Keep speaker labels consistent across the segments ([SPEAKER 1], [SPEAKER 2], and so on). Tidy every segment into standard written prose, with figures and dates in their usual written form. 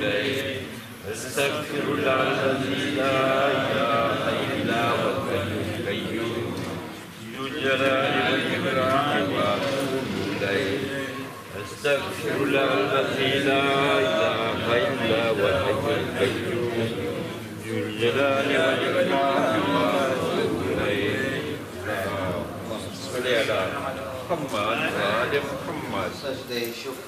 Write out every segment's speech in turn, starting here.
[SPEAKER 1] إليه أستغفر الله الذي لا إله إلا هو الحي القيوم ذو الجلال والإكرام وأتوب إليه أستغفر الله الذي لا إله إلا هو الحي القيوم ذو الجلال والإكرام وأتوب إليه صل على محمد وآل محمد.
[SPEAKER 2] سجدہ شکر.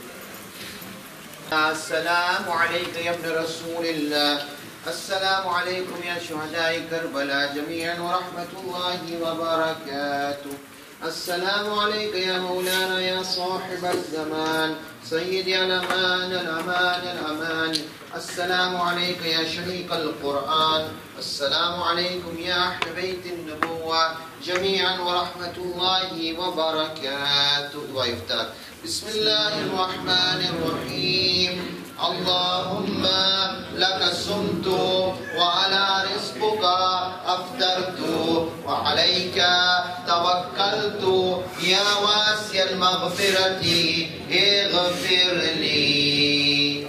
[SPEAKER 2] السلام عليك يا ابن رسول الله. السلام عليكم يا شهداء كربلاء جميعا ورحمة الله وبركاته. السلام عليك يا مولانا يا صاحب الزمان سيدي الأمان الأمان الأمان. السلام عليك يا شريك القرآن. السلام عليكم يا أهل بيت النبوة جميعا ورحمة الله وبركاته. ويفتح بسم الله الرحمن الرحيم. اللهم لك صمت وعلى رزقك أفطرت وعليك توكلت يا واسع المغفرة اغفر لي.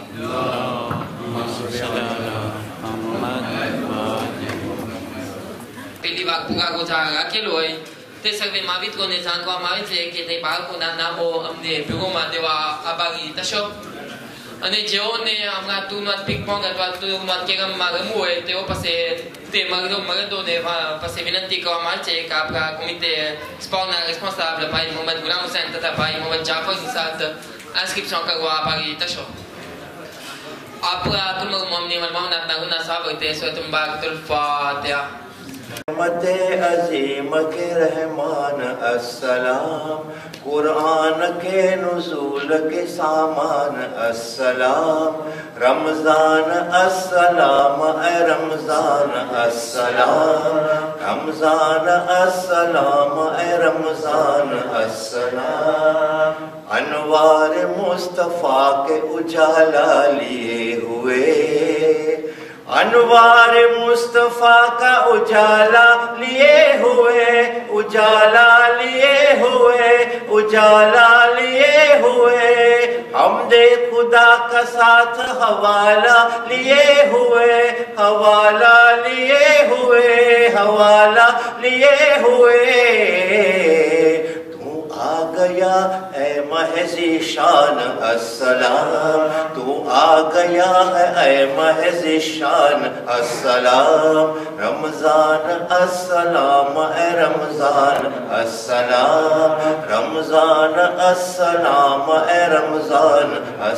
[SPEAKER 3] Pili waktu aku cara kiloi, tersebut mawit ko ni sangko mawit je kita baru ko nana mo amne berumah dewa abagi tasho. Ane jauh ni amga tu nuat pingpong atau tu nuat kira magamu teo pase te magdo ne pase binanti ko amal je kapra komite spawna responsable pai Muhammad Gulam Hussain tata pai Muhammad Jafar insat inscription karwa abagi tasho. Apa tu magmamni malmam nat naguna sahabat te so tumbatul Fatihah.
[SPEAKER 4] رحمت عظیم کے رحمان السلام قرآن کے نزول کے سامان السلام رمضان السلام اے رمضان السلام رمضان السلام اے رمضان السلام انوار مصطفیٰ کے اجالا لیے ہوئے انوار مصطفیٰ کا اجالا لیے ہوئے اجالا لیے ہوئے اجالا لیے ہوئے حمد خدا کا ساتھ حوالہ لیے ہوئے حوالہ لیے ہوئے حوالہ لیے ہوئے آ گیا اے محض شان السلام تو آ گیا ہے اے محض شان السلام رمضان السلام اے رمضان السلام رمضان السلام اے رمضان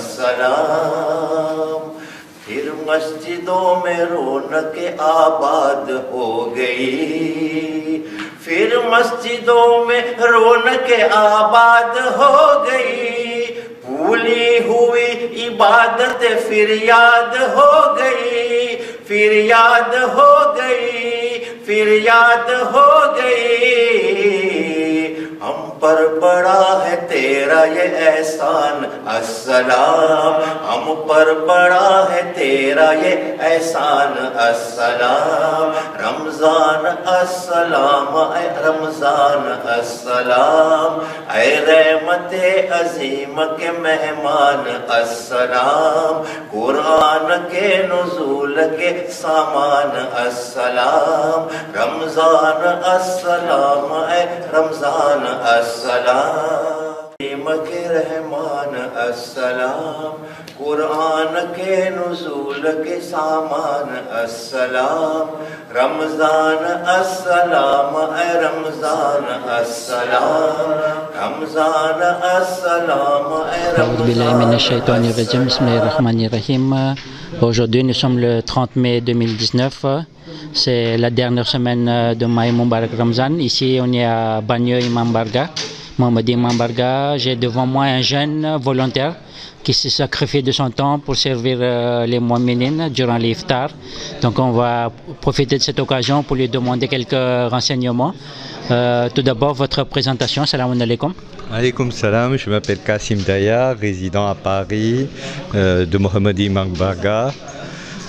[SPEAKER 4] السلام پھر مسجدوں میں رونق آباد ہو گئی پھر مسجدوں میں رونق آباد ہو گئی بھولی ہوئی عبادت پھر یاد ہو گئی پھر یاد ہو گئی پھر یاد ہو گئی ہم پر بڑا ہے تیرا یہ احسان السلام ہم پر بڑا ہے تیرا یہ احسان السلام رمضان السلام اے رمضان السلام اے رحمت عظیم کے مہمان السلام قرآن کے نزول کے سامان السلام رمضان السلام اے رمضان السلام کے رحمان السلام قرآن کے نزول کے سامان السلام رمضان السلام اے رمضان السلام رمضان السلام اے رمضان.
[SPEAKER 5] Bismillahirrahmanirrahim. Aujourd'hui nous sommes le 30 mai 2019. C'est la dernière semaine de Maï Mubarak Ramzan. Ici on est à Bagneux Imam Barga. Mohamed Imam Barga, j'ai devant moi un jeune volontaire qui s'est sacrifié de son temps pour servir les mu'minines durant l'iftar. Donc on va profiter de cette occasion pour lui demander quelques renseignements. Tout d'abord, votre présentation. Salam alaikum.
[SPEAKER 6] Alaykoum salam, je m'appelle Kassim Daya, résident à Paris, de Mohamed Imam Barga.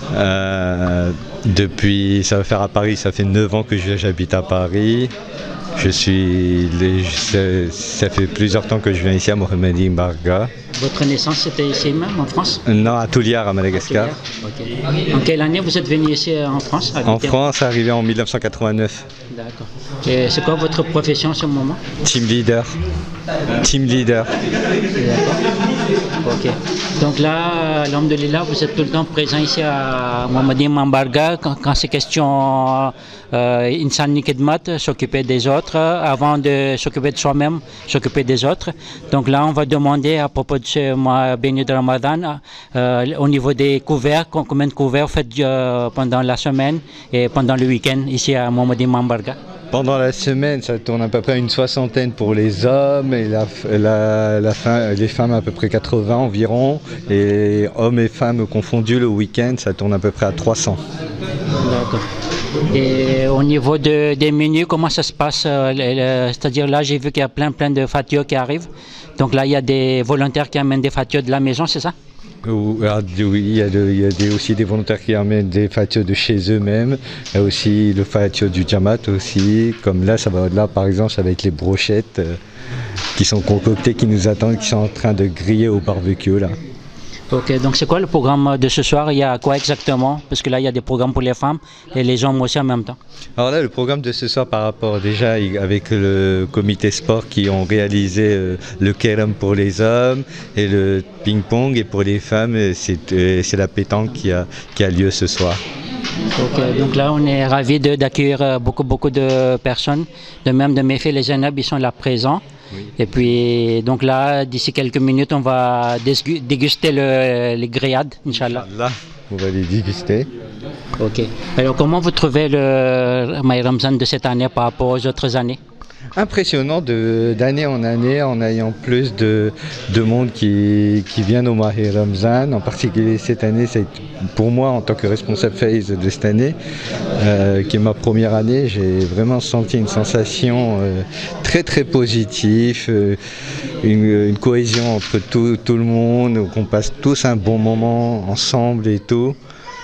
[SPEAKER 6] Depuis, ça va faire à Paris, ça fait 9 ans que j'habite à Paris. Ça fait plusieurs temps que je viens ici à Mohammadi Mbarga.
[SPEAKER 5] Votre naissance, c'était ici même, en France?
[SPEAKER 6] Non, à Touliar, à Madagascar.
[SPEAKER 5] Okay. En quelle année vous êtes venu ici en France?
[SPEAKER 6] En France, arrivé en 1989.
[SPEAKER 5] D'accord. Et c'est quoi votre profession en ce moment?
[SPEAKER 6] Team leader. Team leader.
[SPEAKER 5] D'accord. Ok. Donc là, alhamdoulilah, vous êtes tout le temps présent ici à Mohammadi Mbarga quand c'est question Insani Khidmat, s'occuper des autres, avant de s'occuper de soi-même, s'occuper des autres. Donc là, on va demander à propos de ce mois béni de Ramadan, au niveau des couverts, combien de couverts vous faites pendant la semaine et pendant le week-end ici à Mohammadi Mbarga?
[SPEAKER 6] Pendant la semaine, ça tourne à peu près une 60aine pour les hommes et les femmes à peu près 80 environ. Et hommes et femmes confondus, le week-end, ça tourne à peu près à 300.
[SPEAKER 5] D'accord. Et au niveau des menus, comment ça se passe? C'est-à-dire là, j'ai vu qu'il y a plein de fatio qui arrivent. Donc là, il y a des volontaires qui amènent des fatio de la maison, c'est ça?
[SPEAKER 6] Oui, il y a aussi des volontaires qui amènent des fatios de chez eux-mêmes. Il y a aussi le fatio du Jamaat aussi. Comme là, là par exemple, ça va être les brochettes qui sont concoctées, qui nous attendent, qui sont en train de griller au barbecue là.
[SPEAKER 5] Ok, donc c'est quoi le programme de ce soir? Il y a quoi exactement? Parce que là, il y a des programmes pour les femmes et les hommes aussi en même temps.
[SPEAKER 6] Alors là, le programme de ce soir par rapport déjà avec le comité sport qui ont réalisé le kerem pour les hommes et le ping-pong, et pour les femmes, c'est la pétanque qui a lieu ce soir.
[SPEAKER 5] Ok, donc là on est ravis d'accueillir beaucoup de personnes. De même de mes filles, les Zainab, ils sont là présents. Oui. Et puis donc là, d'ici quelques minutes, on va déguster les grillades, Inch'Allah.
[SPEAKER 6] On va les déguster.
[SPEAKER 5] Ok. Alors comment vous trouvez le Maï Ramzan de cette année par rapport aux autres années?
[SPEAKER 6] Impressionnant d'année en année, en ayant plus de monde qui vient au Mahi Ramzan. En particulier cette année, c'est pour moi en tant que responsable FAIS de cette année, qui est ma première année, j'ai vraiment senti une sensation très positive, une cohésion entre tout le monde, qu'on passe tous un bon moment ensemble et tout.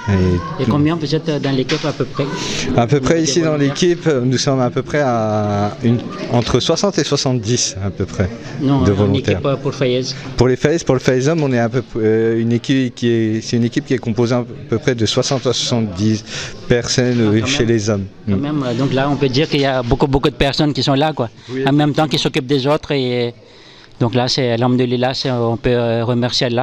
[SPEAKER 5] Et combien vous êtes dans l'équipe à peu près?
[SPEAKER 6] À peu près ici dans l'équipe, nous sommes à peu près entre 60 et 70 à peu près de volontaires.
[SPEAKER 5] Une équipe pour FAIS?
[SPEAKER 6] Pour le FAIS hommes, on est à peu près une équipe qui est composée à peu près de 60 à 70 personnes chez les hommes.
[SPEAKER 5] Quand même, donc là on peut dire qu'il y a beaucoup de personnes qui sont là quoi, oui. En même temps qui s'occupent des autres, et donc là c'est alhamdoulilah, on peut remercier Allah.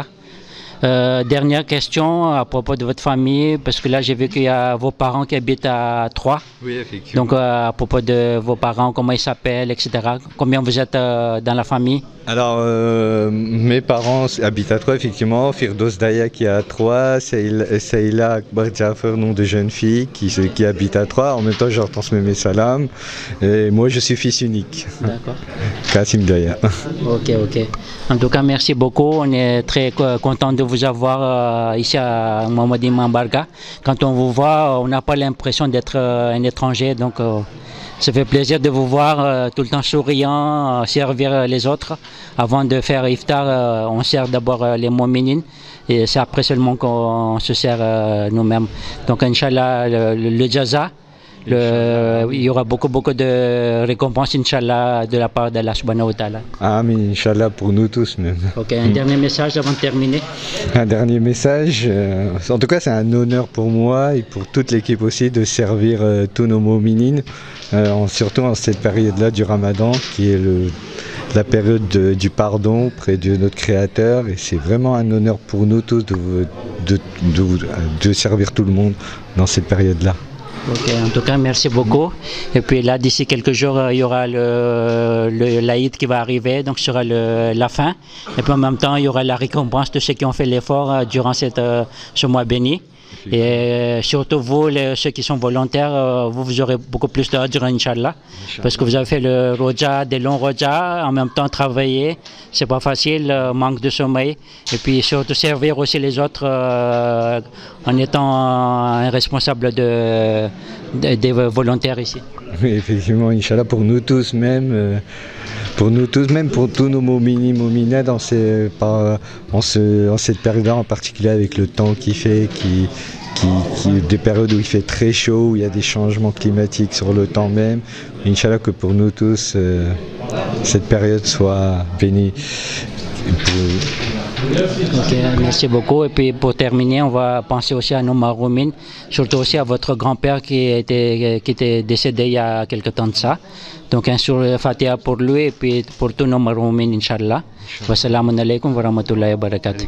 [SPEAKER 5] Dernière question à propos de votre famille, parce que là j'ai vu qu'il y a vos parents qui habitent à Troyes.
[SPEAKER 6] Oui, effectivement.
[SPEAKER 5] Donc à propos de vos parents, comment ils s'appellent, etc. Combien vous êtes dans la famille?
[SPEAKER 6] Alors mes parents habitent à Troyes, effectivement. Firdos Daya qui est à Troyes, Saïla Akbar Jaffer, nom de jeune fille qui habite à Troyes. En même temps, je leur transmets mes salams. Et moi, je suis fils unique.
[SPEAKER 5] D'accord.
[SPEAKER 6] Kassim Daya.
[SPEAKER 5] Ok. En tout cas, merci beaucoup. On est très content de vous avoir ici à Mohammadi Mbarga. Quand on vous voit, on n'a pas l'impression d'être un étranger. Donc, ça fait plaisir de vous voir tout le temps souriant, servir les autres. Avant de faire iftar, on sert d'abord les mominines et c'est après seulement qu'on se sert nous-mêmes. Donc, Inch'Allah, le jaza, il y aura beaucoup de récompenses, Inch'Allah, de la part d'Allah subhanahu wa ta'ala.
[SPEAKER 6] Amin, Inch'Allah, pour nous tous même.
[SPEAKER 5] Ok, un dernier message avant de terminer.
[SPEAKER 6] Un dernier message, en tout cas c'est un honneur pour moi et pour toute l'équipe aussi de servir tous nos mominines, surtout en cette période-là du Ramadan qui est la période du pardon auprès de notre Créateur, et c'est vraiment un honneur pour nous tous de servir tout le monde dans cette période-là.
[SPEAKER 5] Ok, en tout cas, merci beaucoup. Et puis là, d'ici quelques jours, il y aura l'Aïd qui va arriver, donc ce sera la fin. Et puis en même temps, il y aura la récompense de ceux qui ont fait l'effort durant ce mois béni. Et surtout vous, ceux qui sont volontaires, vous aurez beaucoup plus d'ordre, Inch'Allah. Parce que vous avez fait le roja, des longs rojas, en même temps travailler, c'est pas facile, manque de sommeil. Et puis surtout servir aussi les autres en étant un responsable des volontaires ici.
[SPEAKER 6] Oui, effectivement, Inch'Allah, pour nous tous même. pour nous tous, même pour tous nos momini momina en cette période en particulier avec le temps qu'il fait, des périodes où il fait très chaud, où il y a des changements climatiques sur le temps même. Inch'Allah que pour nous tous cette période soit bénie.
[SPEAKER 5] Ok, merci beaucoup. Et puis pour terminer, on va penser aussi à nos maroumines, surtout aussi à votre grand-père qui était décédé il y a quelque temps de ça. Donc un sur Fatiha pour lui et puis pour tous nos maroumines, Inch'Allah. Wassalamu alaikum wa rahmatullahi wa barakatuh.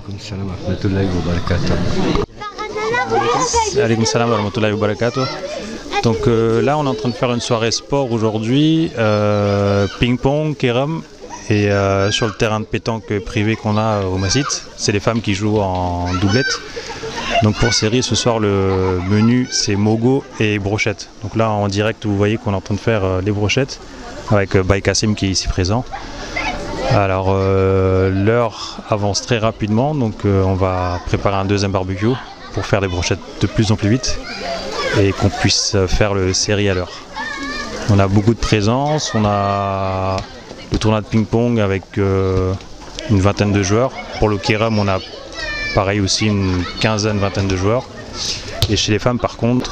[SPEAKER 7] Alaykoum salam wa rahmatullahi wa barakatuh. Donc là, on est en train de faire une soirée sport aujourd'hui, ping-pong, kéram. Et sur le terrain de pétanque privé qu'on a au Masjid, c'est les femmes qui jouent en doublette. Donc pour série, ce soir, le menu, c'est mogo et brochette. Donc là, en direct, vous voyez qu'on est en train de faire les brochettes avec Baye Kassim qui est ici présent. Alors l'heure avance très rapidement, donc on va préparer un deuxième barbecue pour faire des brochettes de plus en plus vite et qu'on puisse faire le série à l'heure. On a beaucoup de présence, on a le tournoi de ping-pong avec une vingtaine de joueurs. Pour le kéram, on a pareil aussi une quinzaine, vingtaine de joueurs. Et chez les femmes, par contre,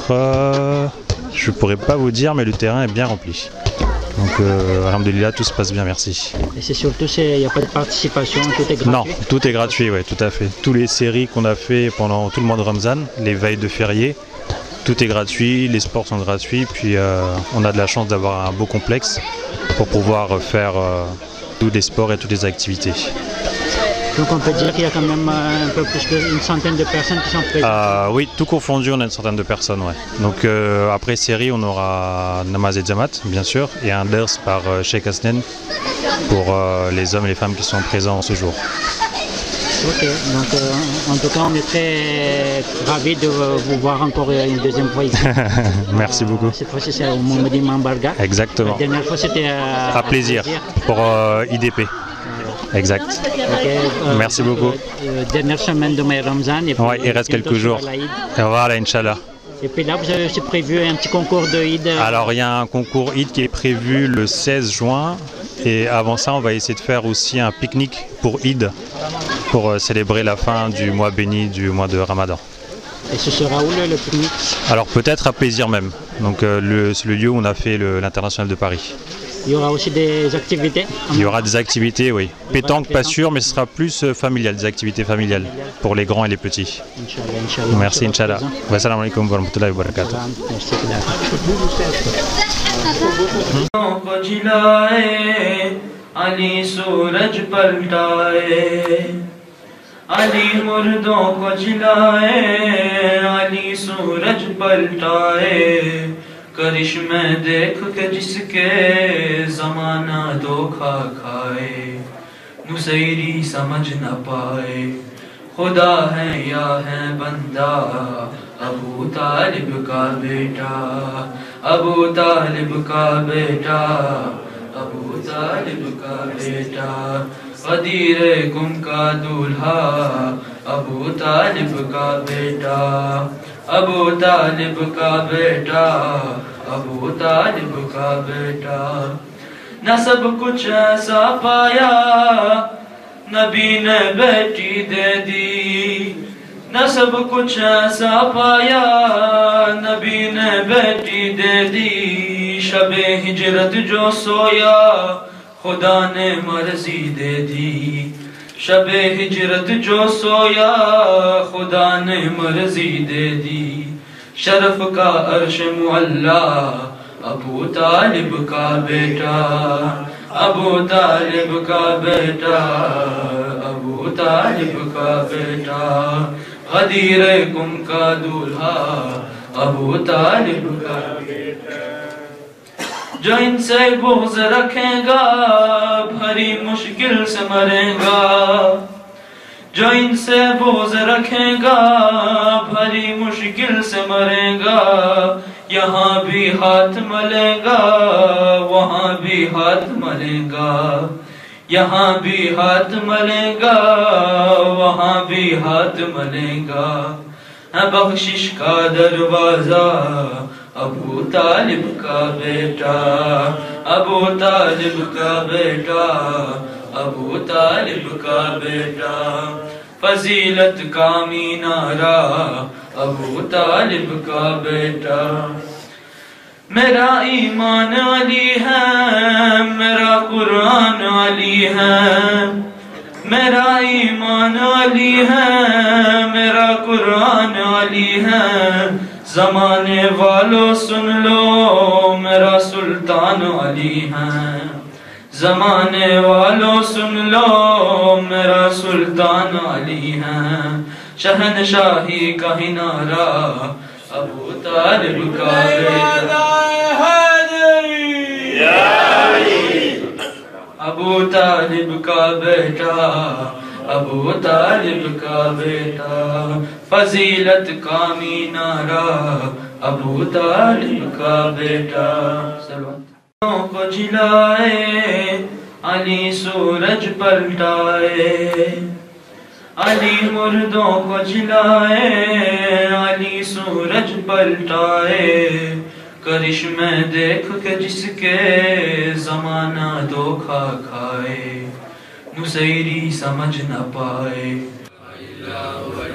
[SPEAKER 7] je pourrais pas vous dire, mais le terrain est bien rempli. Donc, alhamdoulilah, tout se passe bien, merci.
[SPEAKER 5] Et c'est surtout, il n'y a pas de participation, tout est gratuit?
[SPEAKER 7] Non, tout est gratuit, oui, tout à fait. Tous les séries qu'on a fait pendant tout le mois de Ramzan, les veilles de férié, tout est gratuit, les sports sont gratuits, puis on a de la chance d'avoir un beau complexe pour pouvoir faire tous les sports et toutes les activités.
[SPEAKER 5] Donc on peut dire qu'il y a quand même un peu plus d'une centaine de personnes qui sont présentes.
[SPEAKER 7] Oui, tout confondu, on a une centaine de personnes. Ouais. Donc après série, on aura Namaz et Jamat, bien sûr, et un ders par Sheikh Asnen pour les hommes et les femmes qui sont présents ce jour.
[SPEAKER 5] Ok, donc en tout cas, on est très ravis de vous voir encore une deuxième fois ici.
[SPEAKER 7] Merci beaucoup.
[SPEAKER 5] Cette fois-ci, c'est au Mohamed Imam Barga.
[SPEAKER 7] Exactement.
[SPEAKER 5] La dernière fois, c'était
[SPEAKER 7] à plaisir pour IDP. Exact.
[SPEAKER 5] Okay,
[SPEAKER 7] merci beaucoup.
[SPEAKER 5] Dernière semaine de mai Ramzan.
[SPEAKER 7] Oui, il reste quelques jours. Et voilà, Inch'Allah.
[SPEAKER 5] Et puis là, vous avez aussi prévu un petit concours de Eid.
[SPEAKER 7] Alors, il y a un concours Eid qui est prévu le 16 juin. Et avant ça, on va essayer de faire aussi un pique-nique pour Eid, pour célébrer la fin du mois béni, du mois de Ramadan.
[SPEAKER 5] Et ce sera où le pique-nique?
[SPEAKER 7] Alors peut-être à Plaisir même. Donc c'est le lieu où on a fait l'International de Paris.
[SPEAKER 5] Il y aura aussi des activités?
[SPEAKER 7] Il y aura des activités, oui. Pétanque, pas sûr, mais ce sera plus familial, des activités familiales pour les grands et les petits.
[SPEAKER 5] Inch'Allah, Inch'Allah.
[SPEAKER 7] Merci, Inch'Allah. Wassalamu alaikum wa rahmatullahi wa barakatuh.
[SPEAKER 8] Ali मुर्दों को जिलाए, अली सूरज पलटाए, करिश्मे देख के जिसके जमाना धोखा खाए, नुसैरी समझ न पाए खुदा है या है बंदा, अबू तालिब का बेटा, अबू तालिब का बेटा, अबू तालिब का बेटा, गदीर गुम का दूल्हा, अबू तालिब का बेटा, अबू तालिब का बेटा, अबू तालिब का बेटा। न सब कुछ ऐसा पाया, नबी ने बेटी दे दी, न सब कुछ ऐसा पाया, नबी ने बेटी दे दी, शबे हिजरत जो सोया, खुदा ने मर्जी दे दी, शबे हिजरत जो सोया, खुदा ने मर्जी दे दी, शरफ का अर्श मुअल्ला, अबू तालिब का बेटा, अबू तालिब का बेटा, अबू तालिब का बेटा, गदीर गुम का दूल्हा, अबू तालिब का बेटा। जो इनसे बुग़्ज़ रखेगा, भरी मुश्किल से मरेगा, जो इनसे बुग़्ज़ रखेगा, भरी मुश्किल से मरेगा, यहाँ भी हाथ मलेगा, वहाँ भी हाथ मलेगा, यहाँ भी हाथ मलेगा, वहाँ भी हाथ मलेगा, है बख्शिश का दरवाजा, अबू तालिब का बेटा, ابو طالب کا بیٹا ابو طالب کا بیٹا فضیلت کا مینارہ ابو طالب کا بیٹا میرا ایمان علی ہے میرا قرآن علی ہے میرا ایمان علی ہے میرا قرآن علی ہے زمانے والوں سن لو میرا سلطان علی ہے زمانے والوں سن لو میرا سلطان علی ہے شہنشاہی کا ہنارہ ابو طالب کا بیٹا ابو طالب کا بیٹا ابو طالب کا بیٹا فضیلت کا مینارہ ابو طالب کا بیٹا کو جلائے علی سورج پلٹائے علی مردوں کو جلائے علی سورج پلٹائے کرشمے دیکھ کے جس کے زمانہ دھوکا کھائے نصیری سمجھ نہ پائے